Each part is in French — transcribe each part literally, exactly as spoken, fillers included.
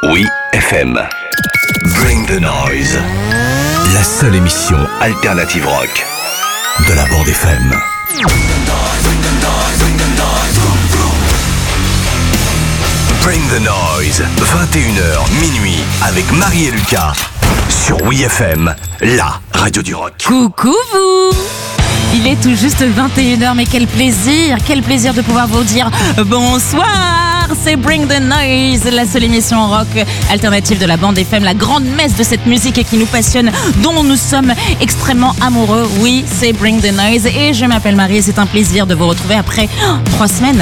Oui F M. Bring the noise. La seule émission alternative rock de la bande F M. Bring the noise. vingt et une heures minuit avec Marie et Lucas sur Oui F M, la radio du rock. Coucou vous. Il est tout juste vingt et une heures, mais quel plaisir, quel plaisir de pouvoir vous dire bonsoir. C'est Bring the Noise, la seule émission rock alternative de la bande F M, la grande messe de cette musique qui nous passionne, dont nous sommes extrêmement amoureux. Oui, c'est Bring the Noise et je m'appelle Marie et c'est un plaisir de vous retrouver après oh, trois semaines.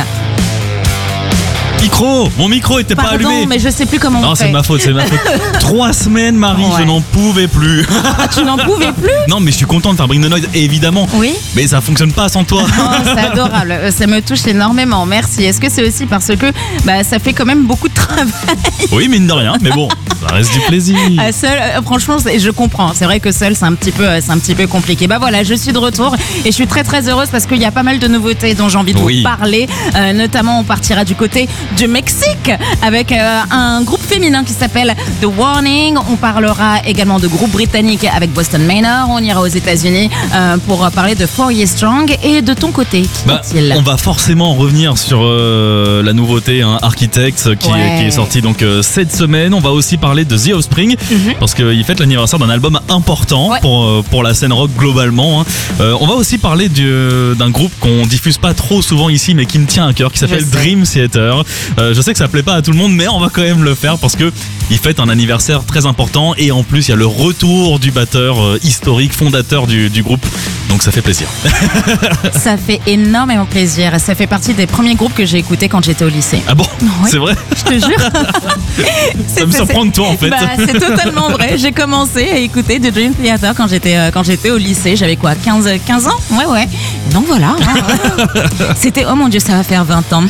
Micro, mon micro était Pardon, pas allumé. Non, mais je sais plus comment non, on fait. Non, c'est ma faute, c'est ma faute. Trois semaines, Marie, ouais. Je n'en pouvais plus. Ah, tu n'en pouvais plus? Non, mais je suis content de faire Bring the Noise, évidemment. Oui. Mais ça fonctionne pas sans toi. Oh, c'est adorable, ça me touche énormément, merci. Est-ce que c'est aussi parce que bah, ça fait quand même beaucoup de travail? Oui, mine de rien, mais bon, ça reste du plaisir. Euh, seul, euh, franchement, je comprends. C'est vrai que seul, c'est un petit peu, c'est un petit peu compliqué. Bah voilà, je suis de retour et je suis très très heureuse parce qu'il y a pas mal de nouveautés dont j'ai envie de oui. vous parler. Euh, notamment, on partira du côté du Mexique avec euh, un groupe féminin qui s'appelle The Warning. On parlera également de groupe britannique avec Boston Manor. On ira aux États-Unis euh, pour parler de Four Years Strong. Et de ton côté, qui bah, est-il ? On va forcément revenir sur euh, la nouveauté hein, Architects qui, ouais. qui est sortie donc euh, cette semaine. On va aussi parler de The Offspring mm-hmm. parce qu'il fête l'anniversaire d'un album important ouais. pour euh, pour la scène rock globalement. Hein. Euh, on va aussi parler du, d'un groupe qu'on diffuse pas trop souvent ici, mais qui me tient à cœur, qui s'appelle Dream Theater. Euh, je sais que ça plaît pas à tout le monde, mais on va quand même le faire parce que il fête un anniversaire très important et en plus il y a le retour du batteur euh, historique, fondateur du, du groupe. Donc ça fait plaisir. Ça fait énormément plaisir. Ça fait partie des premiers groupes que j'ai écoutés quand j'étais au lycée. Ah bon ? Oui, c'est vrai ? Je te jure. Ça me surprend de toi en fait. Bah, c'est totalement vrai. J'ai commencé à écouter The Dream Theater quand j'étais, euh, quand j'étais au lycée. J'avais quoi, quinze, quinze ans ? Ouais, ouais. Donc voilà. Hein, ouais. C'était, oh mon Dieu, ça va faire vingt ans.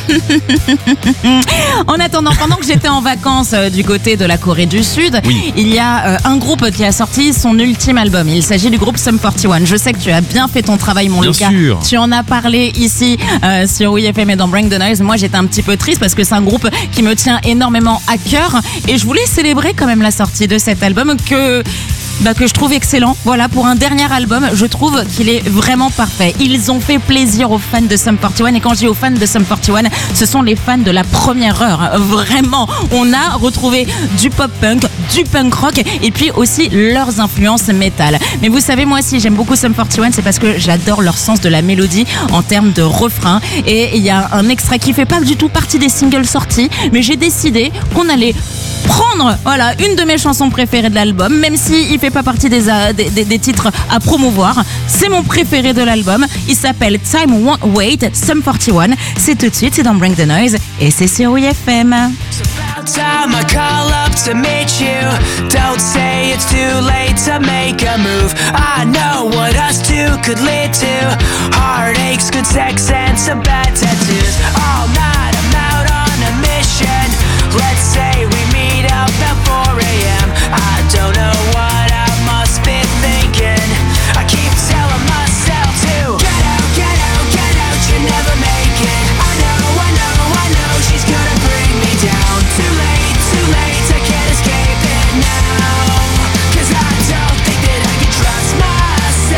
En attendant, pendant que j'étais en vacances euh, du côté de la Corée du Sud, oui. il y a euh, un groupe qui a sorti son ultime album. Il s'agit du groupe Sum quarante et un. Je sais que tu as bien fait ton travail, mon bien Lucas. Sûr. Tu en as parlé ici euh, sur Oui F M et dans Bring the Noise. Moi, j'étais un petit peu triste parce que c'est un groupe qui me tient énormément à cœur et je voulais célébrer quand même la sortie de cet album que... Bah, que je trouve excellent. Voilà, pour un dernier album, je trouve qu'il est vraiment parfait. Ils ont fait plaisir aux fans de Sum quarante et un. Et quand je dis aux fans de Sum quarante et un, ce sont les fans de la première heure. Vraiment, on a retrouvé du pop-punk, du punk rock et puis aussi leurs influences métal. Mais vous savez, moi aussi, j'aime beaucoup Sum quarante et un, c'est parce que j'adore leur sens de la mélodie en termes de refrain. Et il y a un extrait qui fait pas du tout partie des singles sortis, mais j'ai décidé qu'on allait prendre voilà, une de mes chansons préférées de l'album, même s'il ne fait pas partie des, des, des, des titres à promouvoir. C'est mon préféré de l'album. Il s'appelle Time Won't Wait, Sum quarante et un. C'est tout de suite, c'est dans Bring the Noise et c'est sur Oui F M. Time I call up to meet you. Don't say it's too late to make a move. I know what us two could lead to. Heartaches, good sex, and some bad tattoos. All night I'm out on a mission. Let's say we meet up at four a.m. I don't know what I must be thinking. I keep telling myself to get out, get out, get out. You never make it. I know, I know, I know she's gonna bring me down. Too late, too late, I can't escape it now. Cause I don't think that I can trust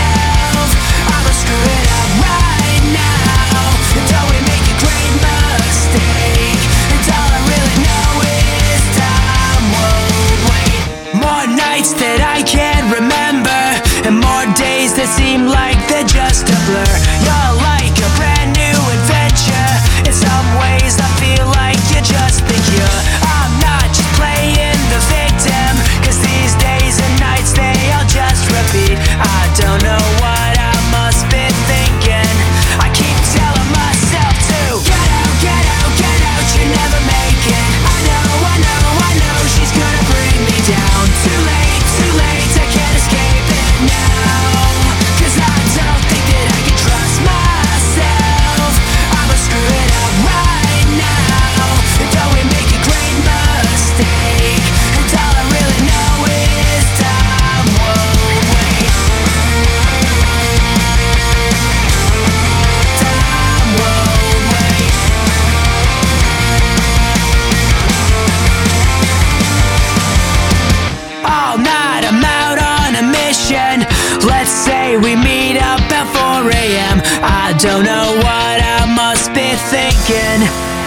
myself. I'ma screw it up right now. Though we make a great mistake. thinking.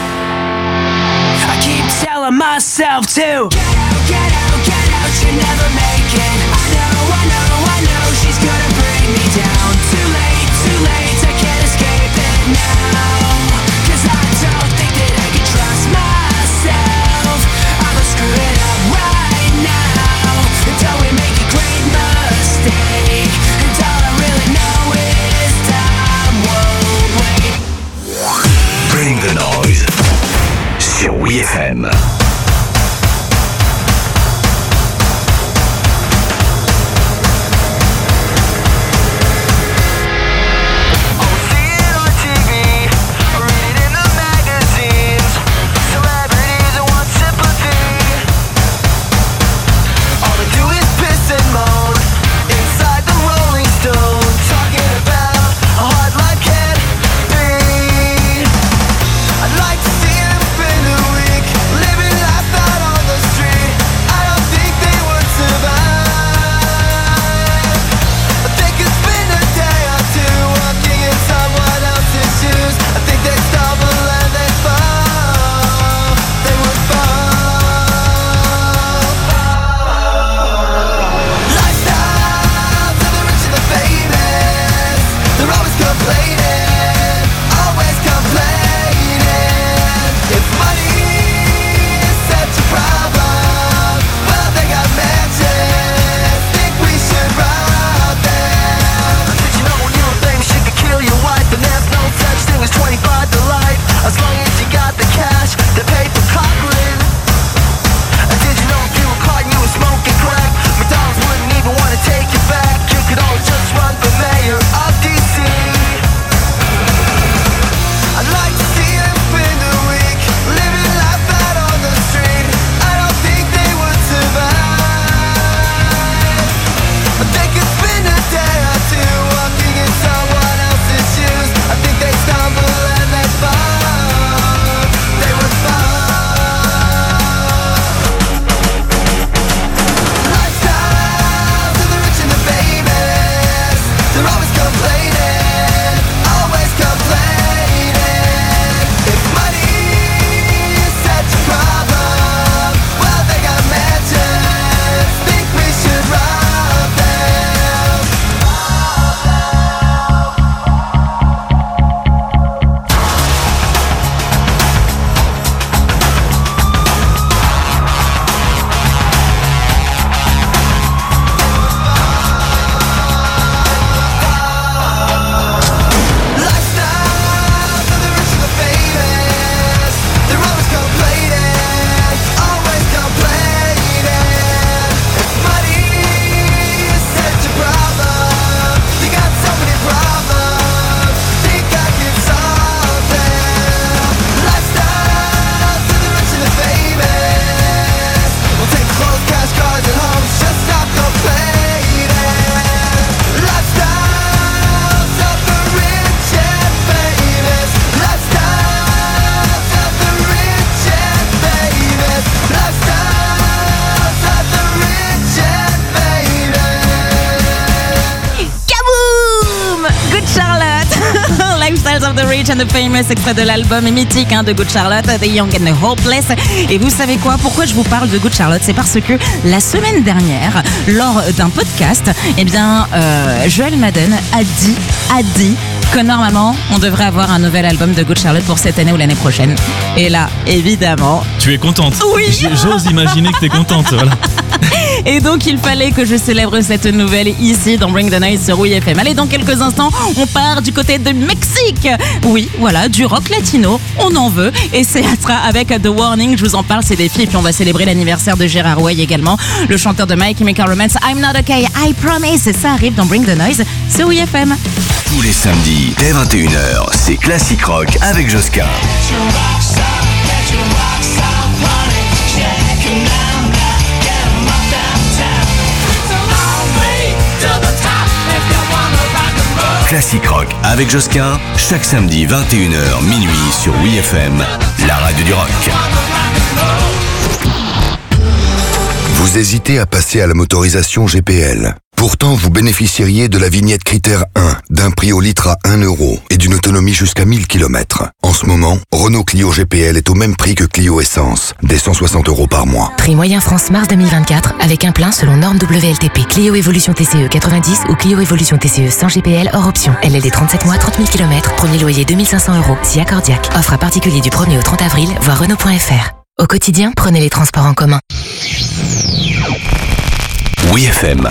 I keep telling myself to get out, get out, get out, you're never making. I know, I know, I know, she's gonna bring me down. Too late, too late, I can't escape it now. Cause I don't think that I can trust myself. I'ma screw it up right now. Until we make a great mistake. And all I really know is time won't wait. Bring the noise sur W F M. of the Rich and the Famous, extrait de l'album mythique hein, de Good Charlotte, The Young and the Hopeless. Et vous savez quoi? Pourquoi je vous parle de Good Charlotte? C'est parce que la semaine dernière, lors d'un podcast, eh bien, euh, Joel Madden a dit, a dit que normalement, on devrait avoir un nouvel album de Good Charlotte pour cette année ou l'année prochaine. Et là, évidemment... Tu es contente? Oui. J'ose imaginer que tu es contente, voilà. Et donc, il fallait que je célèbre cette nouvelle ici dans Bring the Noise sur W F M. Allez, dans quelques instants, on part du côté de Mexique. Oui, voilà, du rock latino, on en veut. Et c'est avec The Warning, je vous en parle, c'est des filles. Et puis, on va célébrer l'anniversaire de Gérard Way également, le chanteur de My Chemical Romance, I'm Not Okay, I Promise. Et ça arrive dans Bring the Noise sur W F M. Tous les samedis, dès vingt et une heures, c'est Classic Rock avec Josquin. Classic Rock avec Josquin, chaque samedi vingt et une heures minuit sur W F M, la radio du rock. Vous hésitez à passer à la motorisation G P L. Pourtant, vous bénéficieriez de la vignette critère un, d'un prix au litre à un euro et d'une autonomie jusqu'à mille kilomètres. En ce moment, Renault Clio G P L est au même prix que Clio Essence, des cent soixante euros par mois. Prix moyen France mars deux mille vingt-quatre avec un plein selon norme W L T P. Clio Evolution T C E quatre-vingt-dix ou Clio Evolution T C E sans G P L hors option. L L D trente-sept mois, trente mille kilomètres, premier loyer deux mille cinq cents euros, si accordiaque. Offre à particulier du premier au trente avril, voir Renault point F R. Au quotidien, prenez les transports en commun. Oui F M.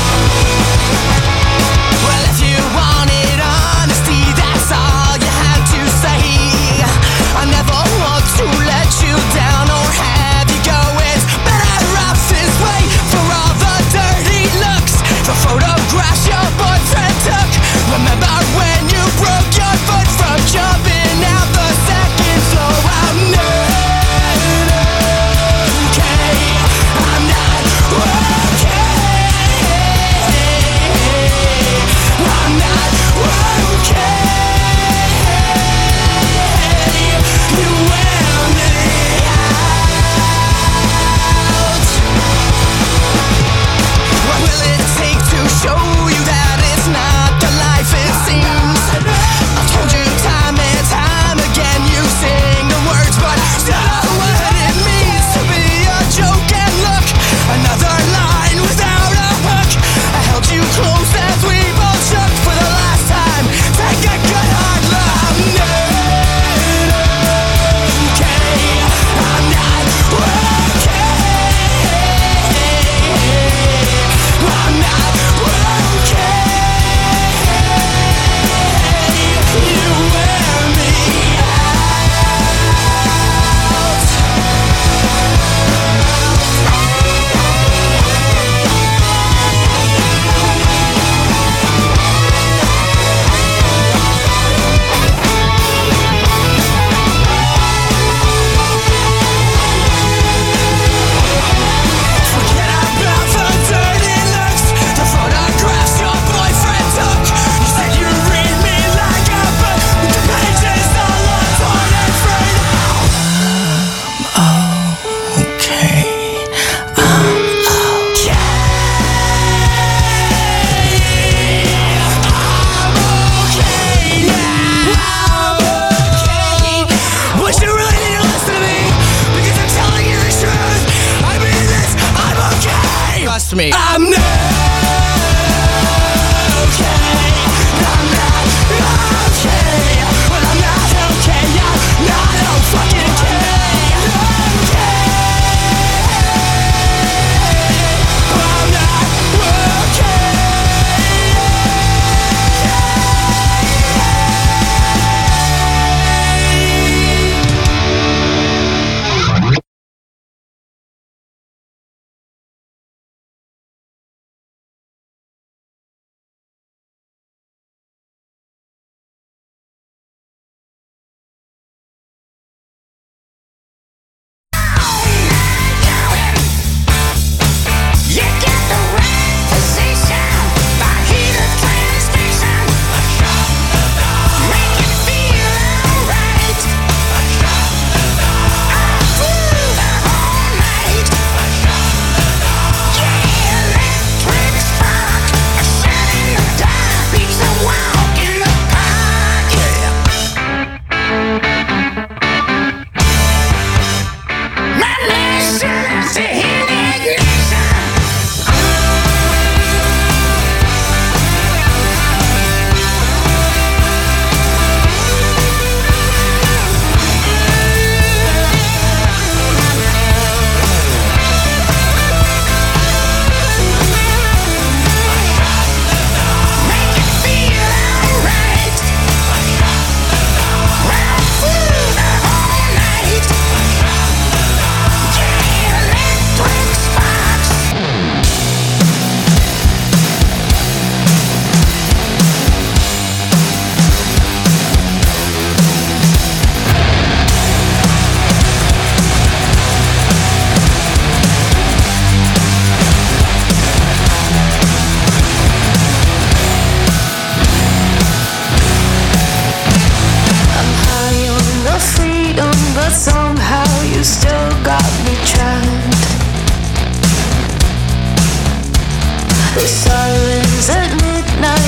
Well, if you wanted honesty, that's all you have to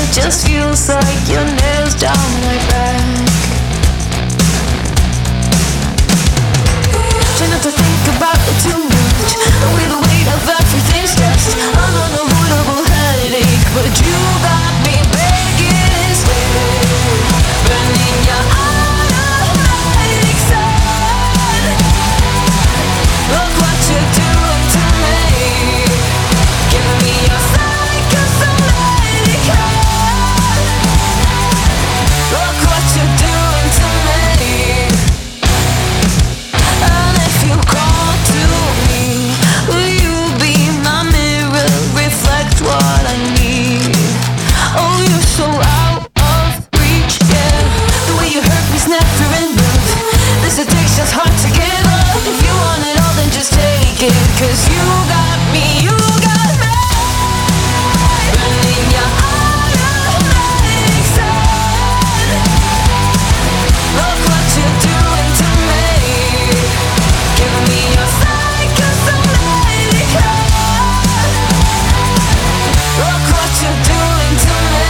It just feels like your nails down my back. Try not to think about it too much. With the weight of everything's just an unavoidable headache. But you got me begging, swear, burning your automatic sun. Look what you're doing to me. Give me your psychosomatic heart. Look what you're doing to me. And if you call to me, will you be my mirror, reflect what I need? Oh, you're so out of reach, yeah. The way you hurt me's never enough. This addiction's hard to give up. If you want it all, then just take it. Cause you got me, you got me. Burning your automatic sun. Look what you're doing to me. Give me your psychosomatic heart. Look what you're doing to me.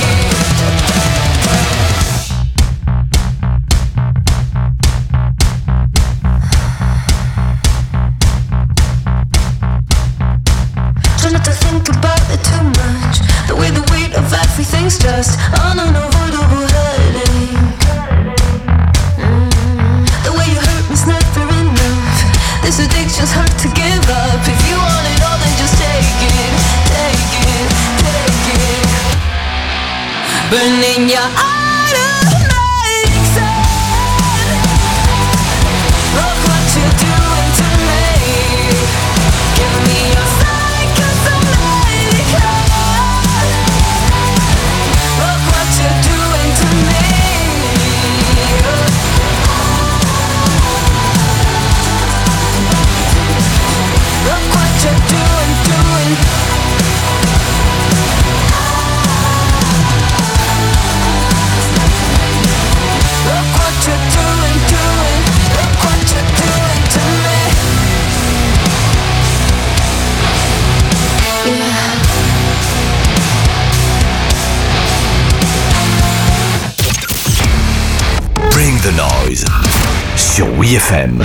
Try not to think about it too much. The way the weight of everything's just an unavoidable headache. Mm. The way you hurt me's never enough. This addiction's hard to give up. If you want it all, then just take it, take it, take it. Burning your automatic sun. Look what you're doing to me. Give me your psychosomatic heart. Look what you're doing to me. Look what you're doing, doing. Look what you're doing, doing. Look what you're doing to me. Yeah. Bring the Noise sur W F M.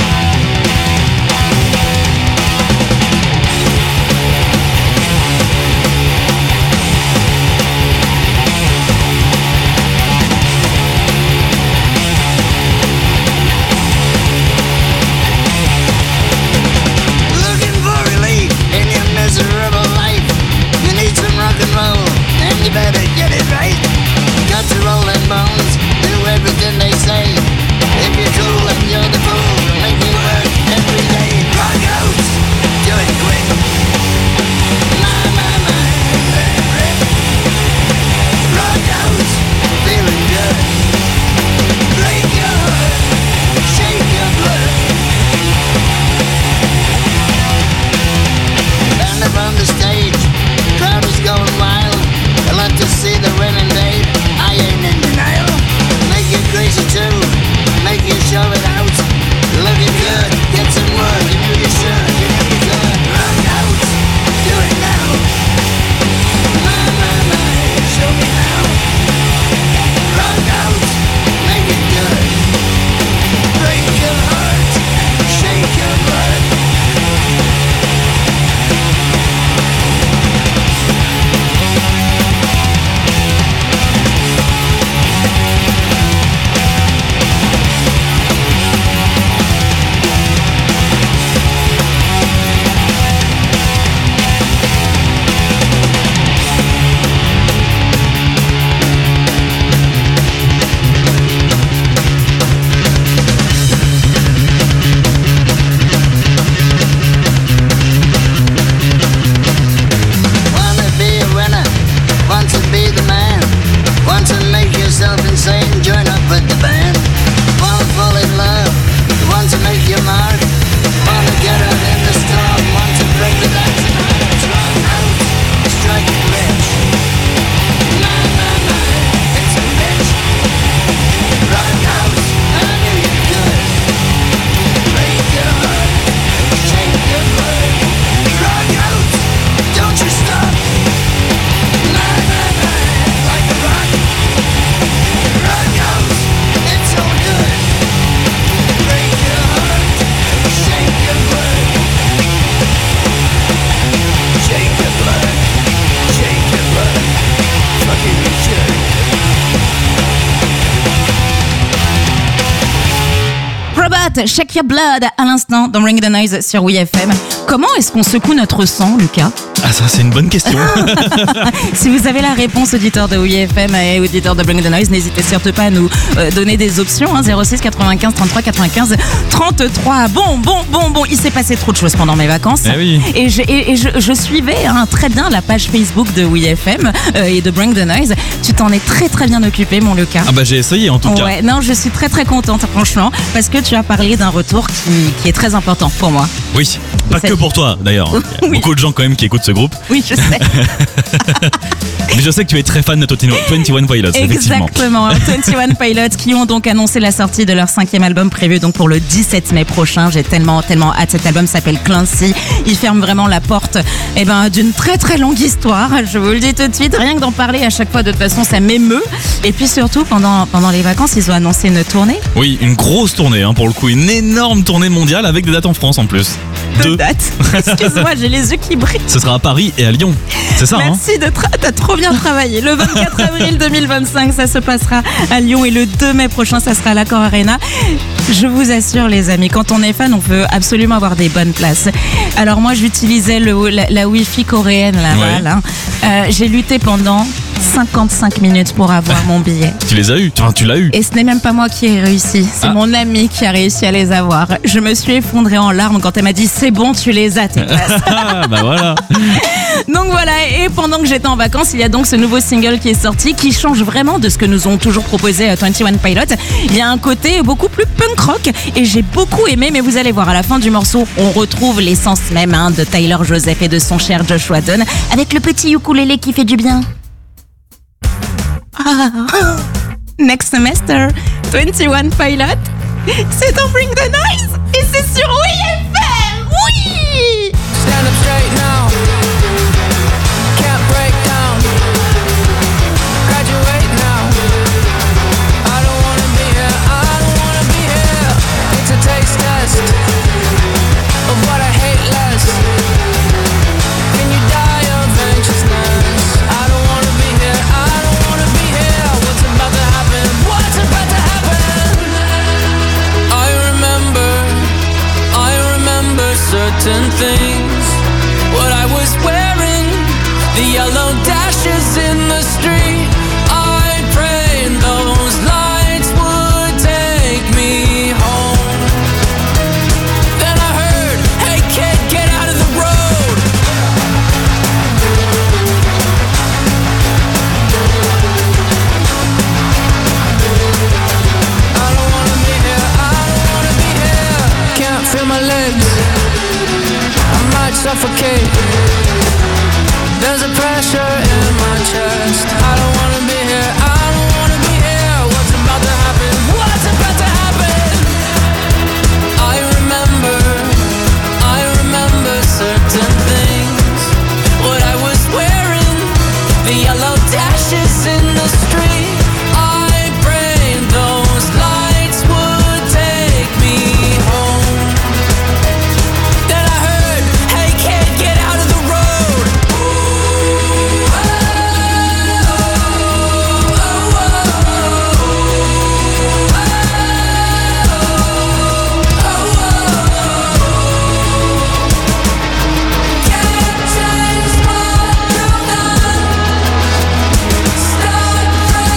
Looking for relief in your miserable life. You need some rock and roll, then you better get it right. Got to roll them bones, do everything they say. If you're cool and you're the fool, make me work every day. Rock out, do it quick. My, my, my. Rock out, feeling good. Break your heart, shake your blood. Stand up on the stage, crowd is going wild. I love to see the winning babe, I ain't in denial. Make you crazy too. Pilot, Shake Your Blood à l'instant dans Bring the Noise sur W F M. Comment est-ce qu'on secoue notre sang, Lucas? Ah, ça, c'est une bonne question. Si vous avez la réponse, auditeur de W F M et auditeur de Bring the Noise, n'hésitez surtout pas à nous euh, donner des options. Hein, zéro six quatre-vingt-quinze trente-trois quatre-vingt-quinze trente-trois. Bon, bon, bon, bon, il s'est passé trop de choses pendant mes vacances. Eh oui. Et je, et, et je, je suivais hein, très bien la page Facebook de W F M euh, et de Bring the Noise. Tu t'en es très très bien occupé, mon Lucas. Ah bah j'ai essayé en tout cas. Ouais, non, je suis très très contente, franchement, parce que tu as parlé d'un retour qui, qui est très important pour moi. Oui, pas C'est- que pour toi d'ailleurs. Il y a Oui. beaucoup de gens quand même qui écoutent ce groupe. Oui, je sais. Mais je sais que tu es très fan de vingt et un Pilots, effectivement. Exactement. vingt et un Pilots qui ont donc annoncé la sortie de leur cinquième album prévu donc pour le dix-sept mai prochain. J'ai tellement tellement hâte. Cet album s'appelle Clancy. Il ferme vraiment la porte eh ben, d'une très très longue histoire. Je vous le dis tout de suite. Rien que d'en parler à chaque fois, de toute façon, ça m'émeut. Et puis surtout, pendant, pendant les vacances, ils ont annoncé une tournée. Oui, une grosse tournée hein, pour le coup. Une énorme tournée mondiale avec des dates en France en plus. De Deux. date. Excuse-moi, j'ai les yeux qui brillent. Ce sera à Paris et à Lyon. C'est ça, hein? Merci de tra- t'as trop bien travaillé. Le vingt-quatre avril deux mille vingt-cinq, ça se passera à Lyon et le deux mai prochain, ça sera à l'Accor Arena. Je vous assure, les amis, quand on est fan, on veut absolument avoir des bonnes places. Alors moi, j'utilisais le, la, la Wi-Fi coréenne là-bas. Ouais. Là. Euh, j'ai lutté pendant cinquante-cinq minutes pour avoir mon billet. Tu les as eus, enfin, tu l'as eu. Et ce n'est même pas moi qui ai réussi, c'est Ah. mon ami qui a réussi à les avoir. Je me suis effondrée en larmes quand elle m'a dit c'est bon, tu les as tes places. Ah, bah voilà. Donc voilà, et pendant que j'étais en vacances, il y a donc ce nouveau single qui est sorti, qui change vraiment de ce que nous ont toujours proposé euh, vingt et un Pilots. Il y a un côté beaucoup plus punk rock, et j'ai beaucoup aimé, mais vous allez voir, à la fin du morceau, on retrouve l'essence même hein, de Tyler Joseph et de son cher Joshua Dunn, avec le petit ukulélé qui fait du bien. Ah. Next Semester, vingt et un Pilots, c'est dans Bring the Noise, et c'est sur W F M, oui! Stand up straight now. Can't break down. Graduate now. I don't wanna be here. I don't wanna be here. It's a taste test of what I hate less. Can you die of anxiousness? I don't wanna be here. I don't wanna be here. What's about to happen? What's about to happen? I remember. I remember certain things. What I was wearing, the yellow dashes in the street. I prayed those lights would take me home. Then I heard, hey kid, get out of the road. I don't wanna be here, I don't wanna be here. Can't feel my legs, I might suffocate. There's a pressure in my chest. I don't wanna be here, I don't wanna be here. What's about to happen? What's about to happen? I remember, I remember certain things. What I was wearing, the yellow dashes in the street. I prayed those lights would take me home. Then I heard, hey kid, get out of the road. Can't change what you've done. Start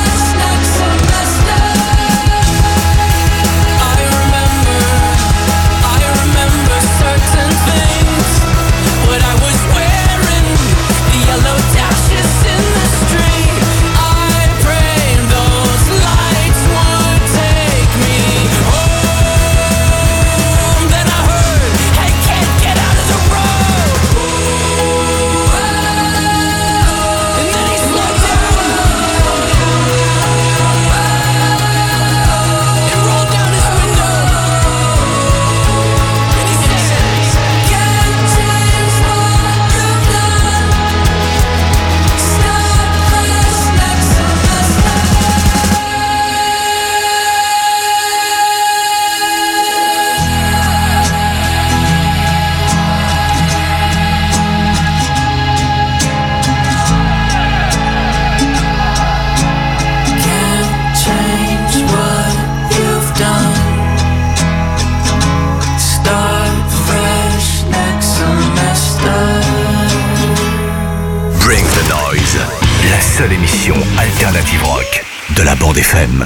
seule émission alternative rock de la bande F M.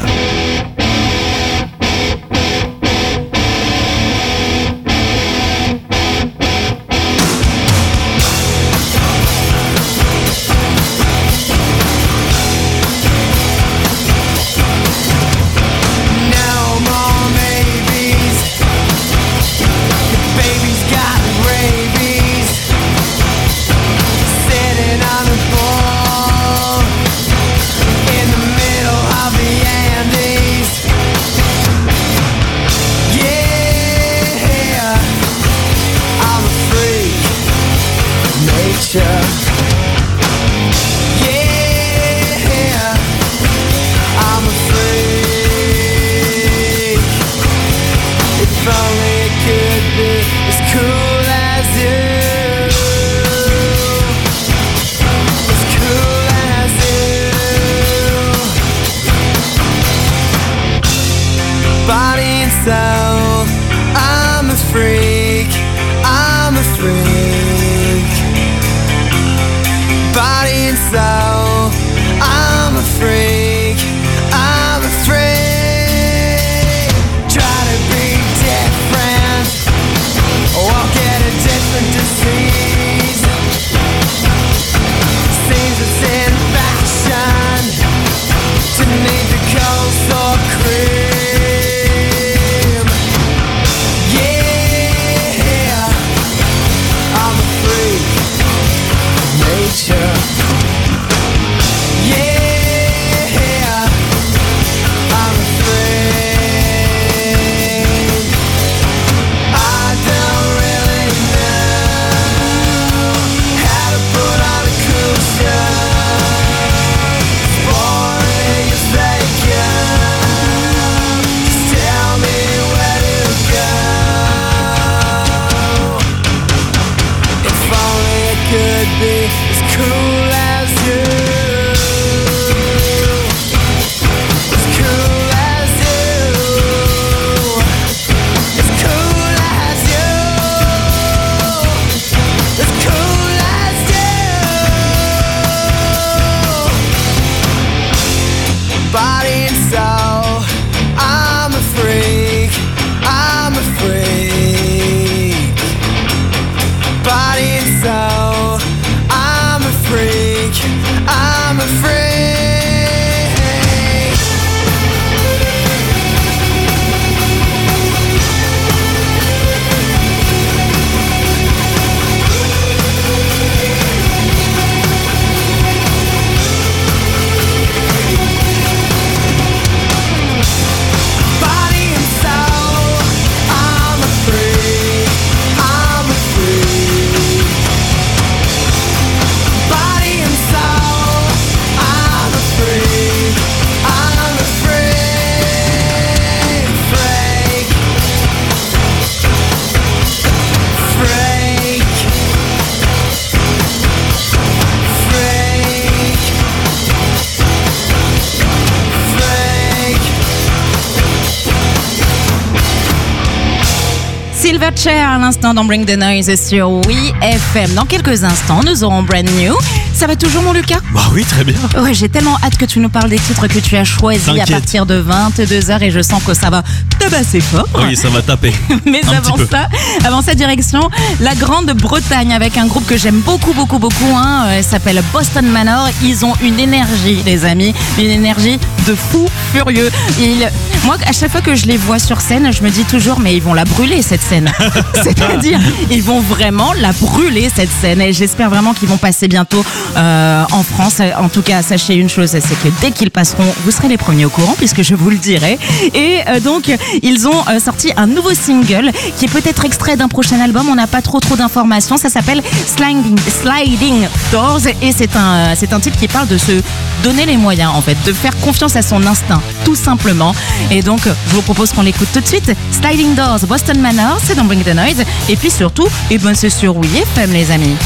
Silverchair à l'instant dans Bring the Noise sur Oui F M. Dans quelques instants, nous aurons Brand New. Ça va toujours, mon Lucas? Bah oui, très bien. Ouais, j'ai tellement hâte que tu nous parles des titres que tu as choisis à partir de vingt-deux heures et je sens que ça va tabasser fort. Oui, ça va taper. Mais avant ça, avant ça, direction la Grande-Bretagne avec un groupe que j'aime beaucoup, beaucoup, beaucoup. Hein. Elle s'appelle Boston Manor. Ils ont une énergie, les amis, une énergie de fou furieux. Ils... Moi, à chaque fois que je les vois sur scène, je me dis toujours, mais ils vont la brûler cette scène. C'est-à-dire, ils vont vraiment la brûler cette scène. Et j'espère vraiment qu'ils vont passer bientôt euh, en France. En tout cas, sachez une chose, c'est que dès qu'ils passeront, vous serez les premiers au courant, puisque je vous le dirai. Et euh, donc, ils ont euh, sorti un nouveau single qui est peut-être extrait d'un prochain album. On n'a pas trop trop d'informations. Ça s'appelle Sliding, Sliding Doors et c'est un, c'est un titre qui parle de se donner les moyens, en fait, de faire confiance à son instinct, tout simplement. Et donc, je vous propose qu'on l'écoute tout de suite. Sliding Doors, Boston Manor, c'est dans Bring the Noise. Et puis surtout, et ben c'est sur Oui F M, les amis.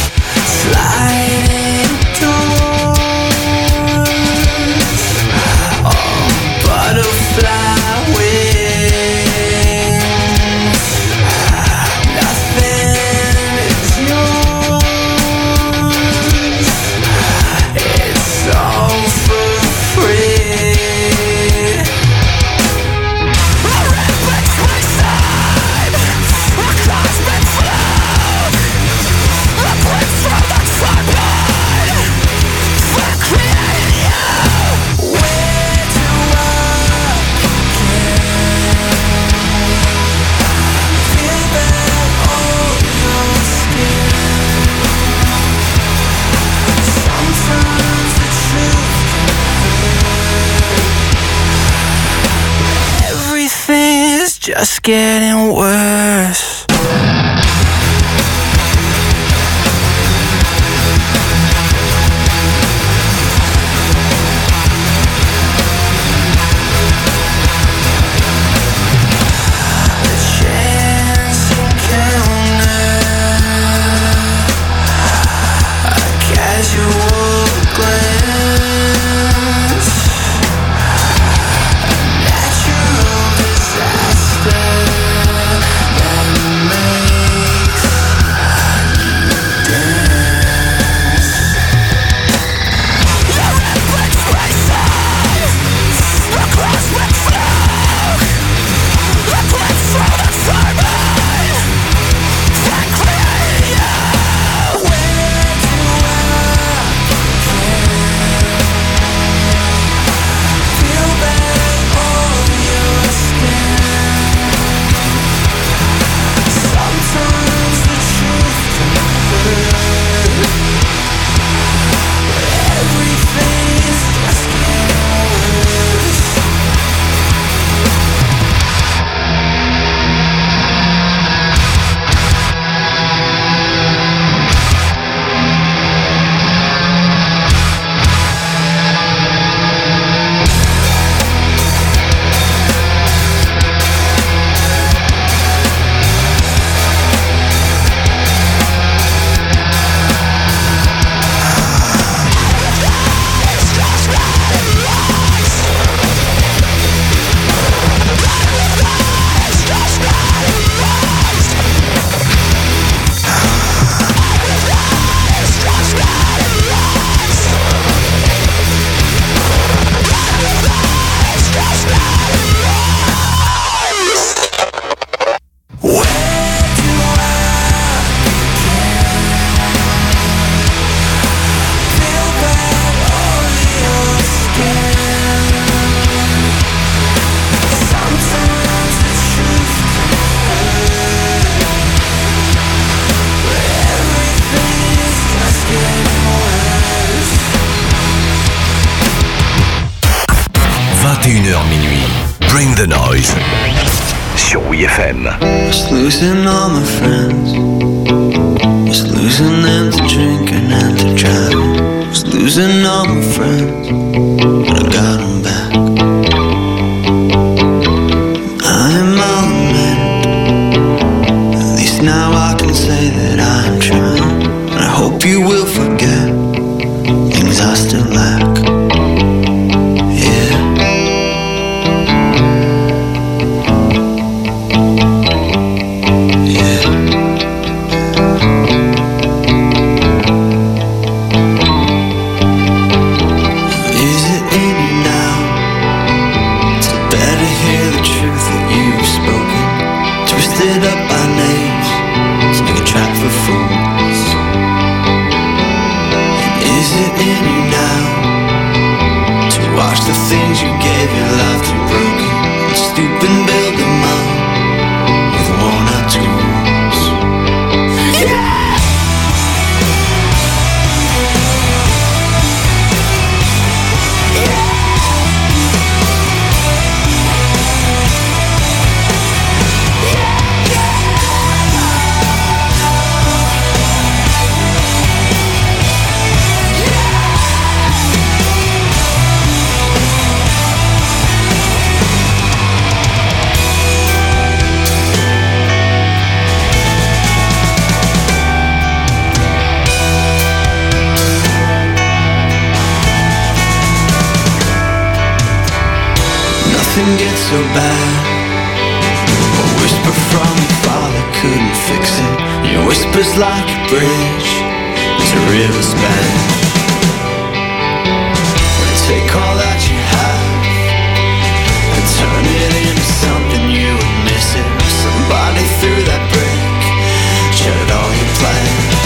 Sliding doors, oh, butterfly wings, nothing is yours, it's all just getting worse. vingt et une heures minuit. Bring the noise. Sur W F M. Was losing all my friends. Was losing them to drinking and to driving. Was losing all my friends. But I got them back. I'm all mended. At least now I can say that I'm trying. And I hope you will forget things I still lack. Nothing gets so bad. A whisper from your father couldn't fix it. Your whisper's like a bridge as a river spans. Take all that you have and turn it into something you would miss it. Somebody threw that brick, shattered all your plans.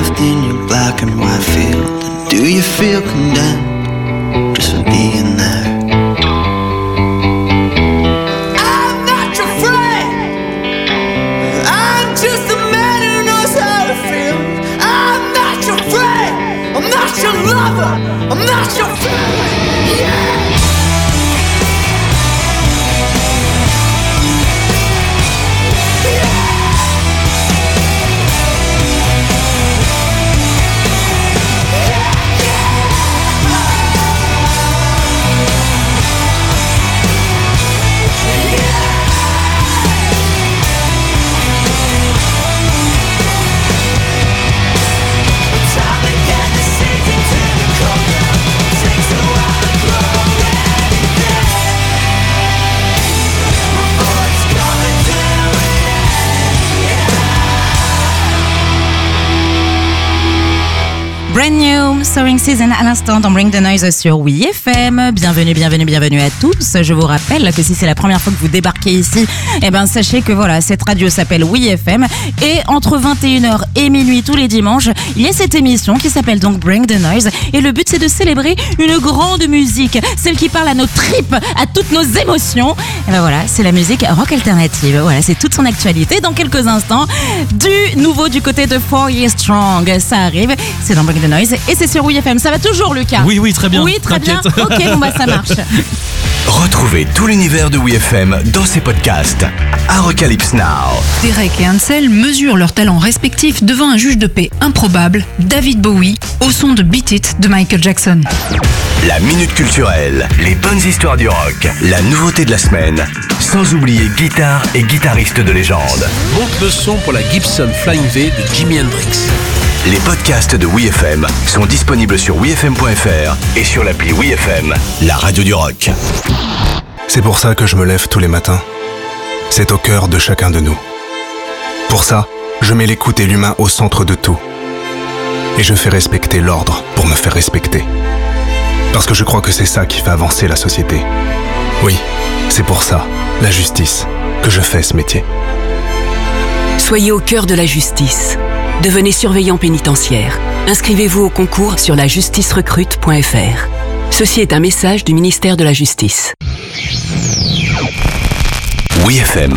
left in your black and white field? And do you feel condemned just for being there? I'm not your friend. I'm just a man who knows how to feel. I'm not your friend. I'm not your lover. I'm not your friend. Yeah. Brand New, Soaring Season à l'instant dans Bring the Noise sur Oui F M. Bienvenue, bienvenue, bienvenue à tous. Je vous rappelle que si c'est la première fois que vous débarquez ici, eh ben sachez que voilà, cette radio s'appelle Oui F M et entre vingt et une heures et minuit tous les dimanches, il y a cette émission qui s'appelle donc Bring the Noise et le but c'est de célébrer une grande musique, celle qui parle à nos tripes, à toutes nos émotions. Et ben voilà, c'est la musique rock alternative. Voilà, c'est toute son actualité. Dans quelques instants, du nouveau du côté de Four Years Strong, ça arrive. C'est dans Bring the Noise et c'est sur Oui F M. Ça va toujours, Lucas? Oui, oui, très bien. Oui, très bien. T'inquiète. Ok, bon bah ça marche. Retrouvez tout l'univers de Oui F M dans ses podcasts. Apocalypse Now. Derek et Ansel mesurent leurs talents respectifs devant un juge de paix improbable, David Bowie, au son de Beat It de Michael Jackson. La minute culturelle, les bonnes histoires du rock, la nouveauté de la semaine, sans oublier guitare et guitariste de légende. Monte le son pour la Gibson Flying V de Jimi Hendrix. Les podcasts de Oui F M sont disponibles sur oui f m point f r et sur l'appli Oui F M, la radio du rock. C'est pour ça que je me lève tous les matins. C'est au cœur de chacun de nous. Pour ça, je mets l'écoute et l'humain au centre de tout. Et je fais respecter l'ordre pour me faire respecter. Parce que je crois que c'est ça qui fait avancer la société. Oui, c'est pour ça, la justice, que je fais ce métier. Soyez au cœur de la justice. Devenez surveillant pénitentiaire. Inscrivez-vous au concours sur la justice recrute point f r. Ceci est un message du ministère de la Justice. Oui F M.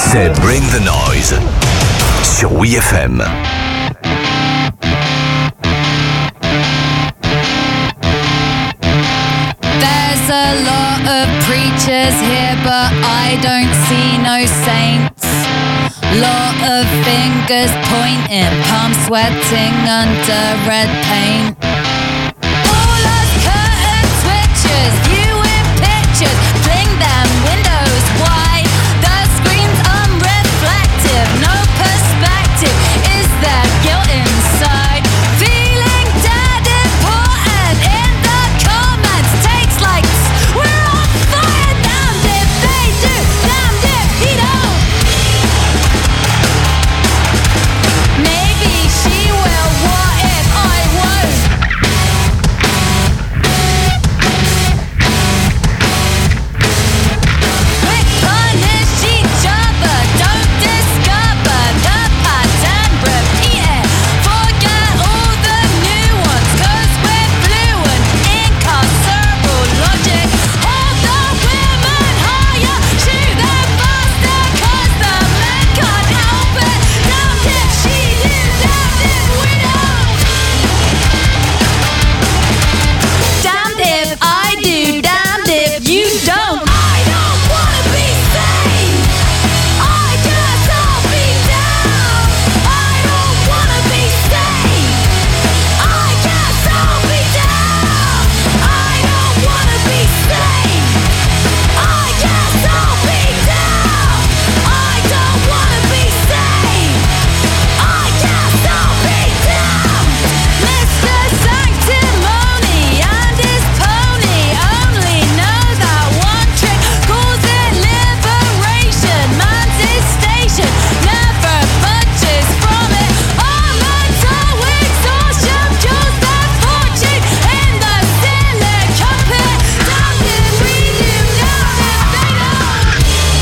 C'est Bring the Noise sur W F M. There's a lot of preachers here, but I don't see no saints. Lot of fingers pointing, palms sweating under red paint. All us curtain switchers, viewing pictures, fling them windows wide. The screen's unreflective, no perspective. Is there guilt inside? Feeling dead important in the comments. Takes likes, we're on fire. Damned if they do, damned if he don't. Maybe she will, what if I won't? We punish each other, don't discover the pattern, repeat it. Forget all the new ones, cause we're fluent in carceral logic. Hold the women higher, shoot them faster, cause the men can't help it. Damned if she do, damned if we don't. Damned if I do, damned if you don't. I don't wanna be saved. I guess I'll be down. I don't wanna be saved. I guess I'll be down. I don't wanna be saved. I guess I'll be down. I don't wanna be saved. I guess I'll be down. Mister Sanctimony and his pony only know that one trick, calls it liberation. Man's his station never budges from it. Armator exhaustion fuels their fortune in the silicon pit. Damned if we do, damned if they don't.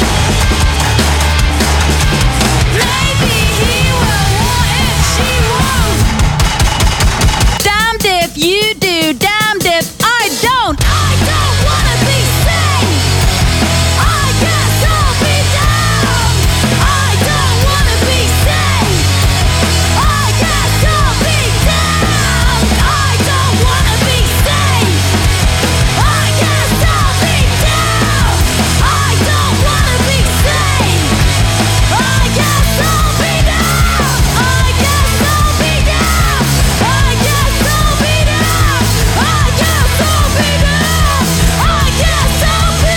Maybe he will, what if she won't? Damned if you do, damned if I don't. I don't wanna be saved. I guess I'll be down. I don't wanna be saved. I guess I'll be down. I don't wanna be saved. I guess I'll be down. I don't wanna be saved. I guess I'll be down. I guess I'll be down. I guess I'll be down. I guess I'll be down. I guess I'll be.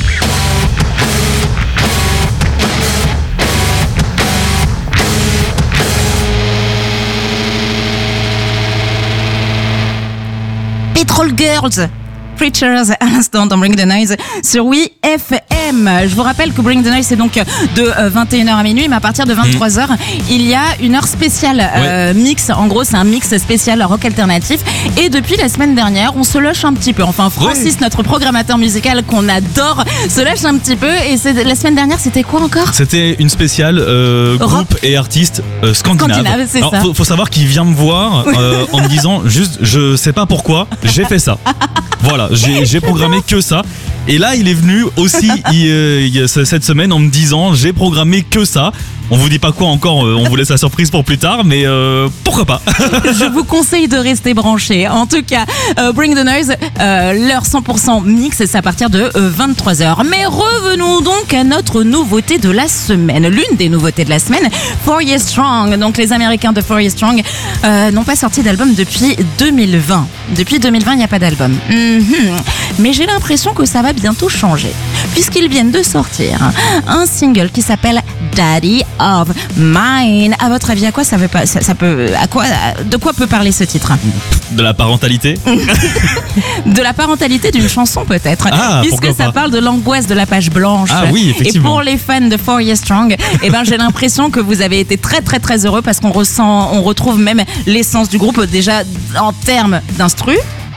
Petrol Girls, Preachers à l'instant dans Bring the Noise sur W F M. Je vous rappelle que Bring the Noise c'est donc de euh, vingt et une heures à minuit, mais à partir de vingt-trois heures, il y a une heure spéciale euh, mix. En gros, c'est un mix spécial rock alternatif. Et depuis la semaine dernière, on se lâche un petit peu. Enfin, Francis, oui. notre programmateur musical qu'on adore, se lâche un petit peu. Et c'est, la semaine dernière, c'était quoi encore ? C'était une spéciale euh, groupe et artiste euh, scandinave. Scandinave, c'est Alors, ça. Faut, faut savoir qu'il vient me voir euh, en me disant juste, je sais pas pourquoi, j'ai fait ça. Voilà, j'ai, j'ai programmé que ça. Et là, il est venu aussi il, euh, il, cette semaine en me disant, j'ai programmé que ça. On vous dit pas quoi encore, euh, on vous laisse la surprise pour plus tard, mais euh, pourquoi pas. Je vous conseille de rester branchés. En tout cas, euh, Bring the Noise, euh, l'heure cent pour cent mix, c'est à partir de euh, vingt-trois heures. Mais revenons donc à notre nouveauté de la semaine. L'une des nouveautés de la semaine, Four Years Strong. Donc les Américains de Four Years Strong euh, n'ont pas sorti d'album depuis deux mille vingt. Depuis deux mille vingt, il n'y a pas d'album. Mm-hmm. Mais j'ai l'impression que ça va bientôt changer, puisqu'ils viennent de sortir un single qui s'appelle Daddy of Mine. À votre avis, à quoi ça veut pas, ça, ça peut, à quoi, de quoi peut parler ce titre ? De la parentalité. De la parentalité d'une chanson peut-être, ah, puisque ça pas. parle de l'angoisse de la page blanche. Ah oui, effectivement. Et pour les fans de Four Years Strong, eh ben j'ai l'impression que vous avez été très très très heureux parce qu'on ressent, on retrouve même l'essence du groupe déjà en termes d'instru.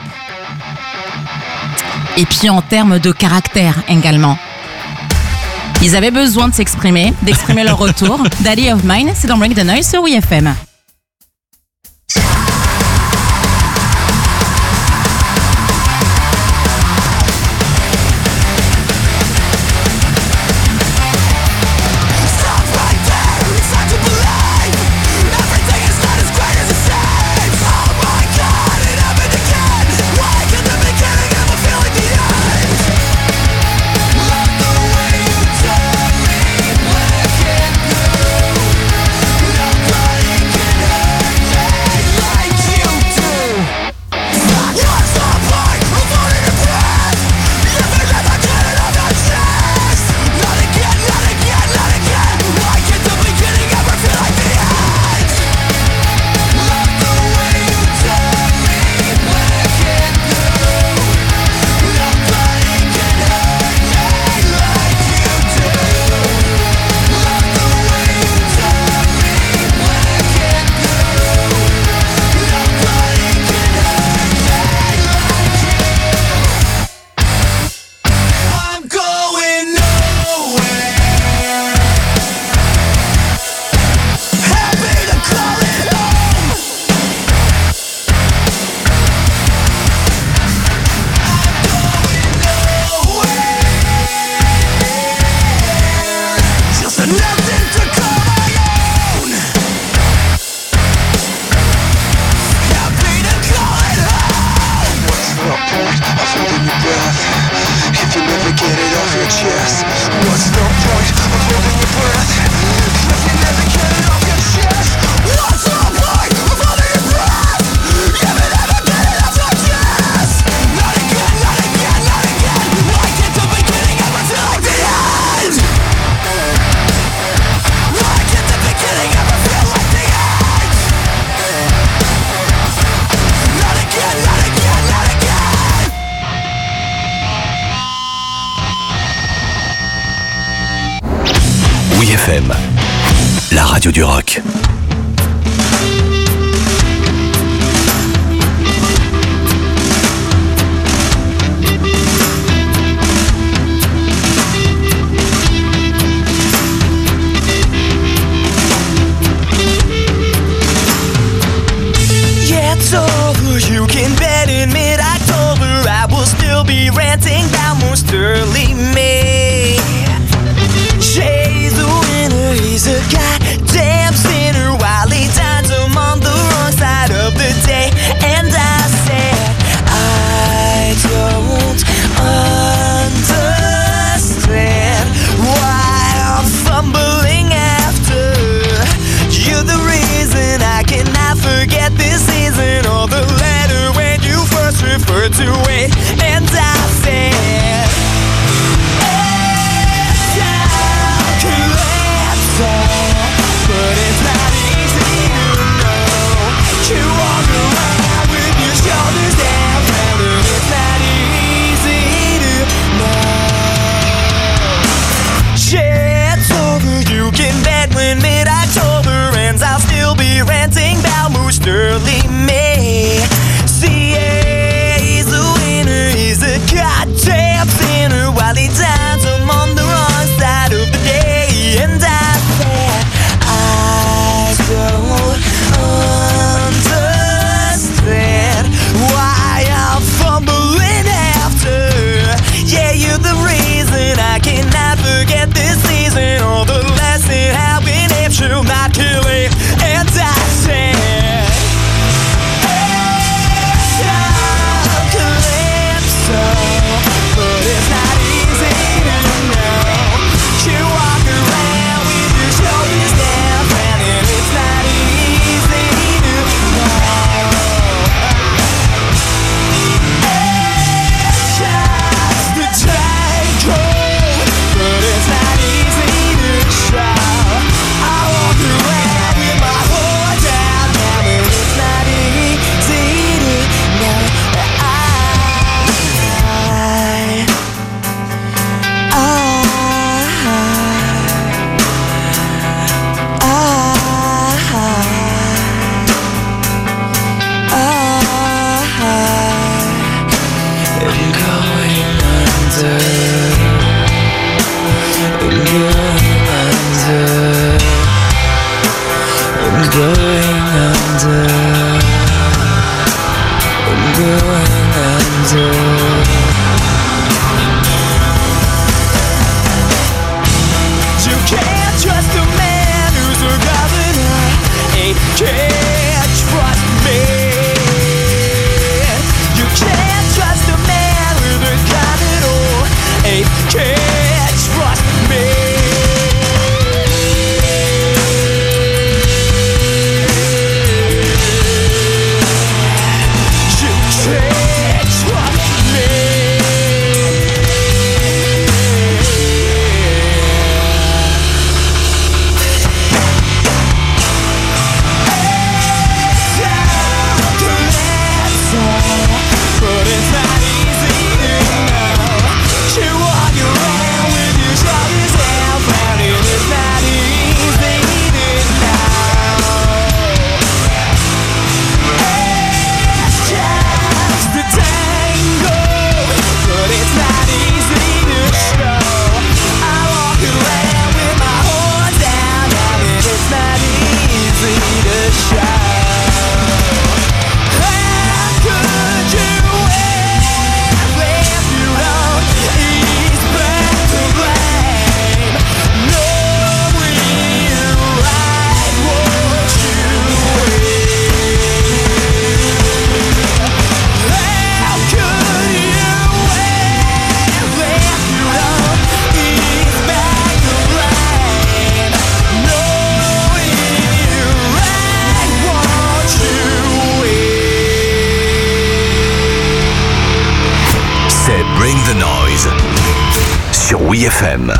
Et puis en termes de caractère également. Ils avaient besoin de s'exprimer, d'exprimer leur retour. Daddy of Mine, c'est dans Bring the Noise sur W F M. Stop! F M, la radio du rock. Yeah, it's over, you can bet in mid-October I will still be ranting about most early May. Jay's the winner, he's a goddamn sinner while he dines him on the wrong side of the day. And I said, I don't understand why I'm fumbling after. You're the reason I cannot forget this season or the letter when you first referred to it. And I said, but it's not easy to know. You walk around with your shoulders down, and it's not easy to know. Shit's over, you can bet when mid-October ends I'll still be ranting about most early May. C A's the winner, he's a goddamn sinner while he dines him on the wrong side of the day. And I said, I don't understand why I'm fumbling after. Yeah, you're the reason I cannot forget this season or the lesson how an ape should not kill it. And I said, Calypso, but it's not easy to know. You walk around with your shoulders down, and it's not easy to know. Just the tango, but it's not easy to show. I walk around with my heart down, now, but it's not easy to know. I, I You can't trust a man who's a governor. Ain't can't trust me. You can't trust a man with a gun at all. Ain't can't trust me. You can't trust me. Noise sur W F M.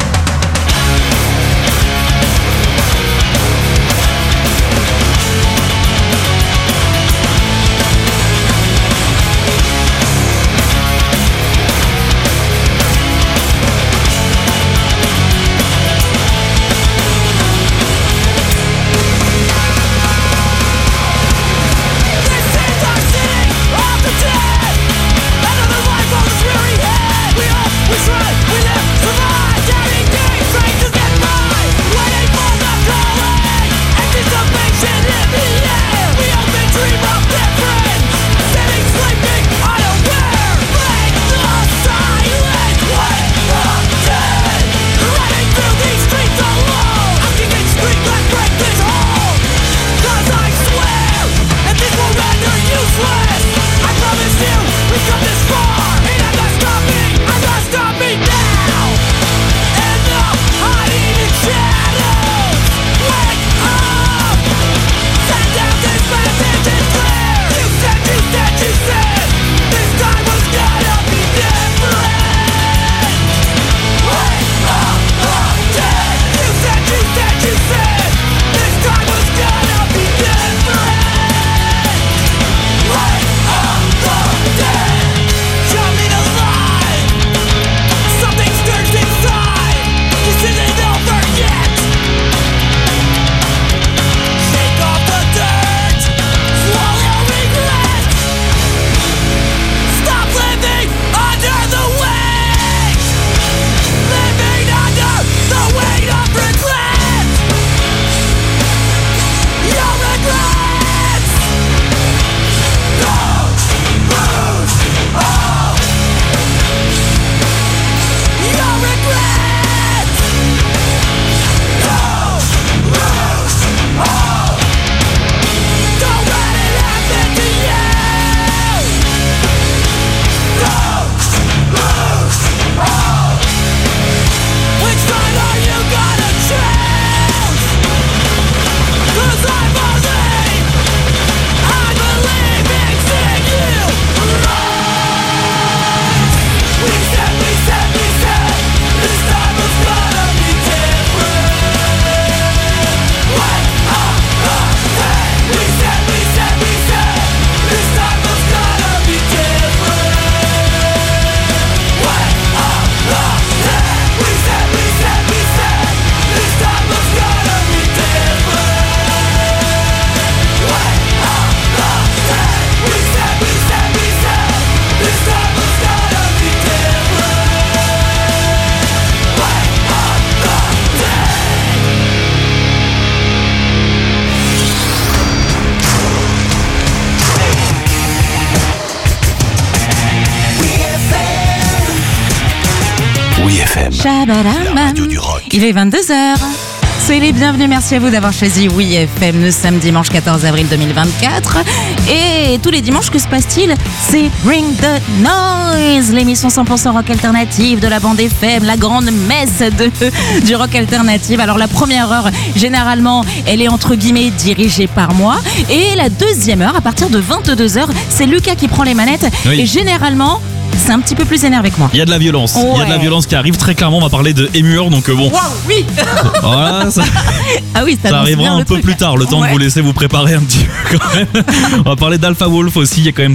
Shabadam. Il est vingt-deux heures. C'est les bienvenus, merci à vous d'avoir choisi W F M. Nous sommes dimanche quatorze avril deux mille vingt-quatre. Et tous les dimanches, que se passe-t-il? C'est Bring the Noise, l'émission cent pour cent rock alternative de la bande F M, la grande messe de, du rock alternative. Alors la première heure, généralement, elle est entre guillemets dirigée par moi. Et la deuxième heure, à partir de vingt-deux heures, c'est Lucas qui prend les manettes. Oui. Et généralement, c'est un petit peu plus énervé que moi. Il y a de la violence. Ouais. Il y a de la violence qui arrive très clairement. On va parler de Emure, donc bon. Waouh, oui. Voilà, ça, ah oui, ça, ça arrivera un peu truc. plus tard, le temps ouais. de vous laisser vous préparer un petit peu quand même. On va parler d'Alpha Wolf aussi. Il y a quand même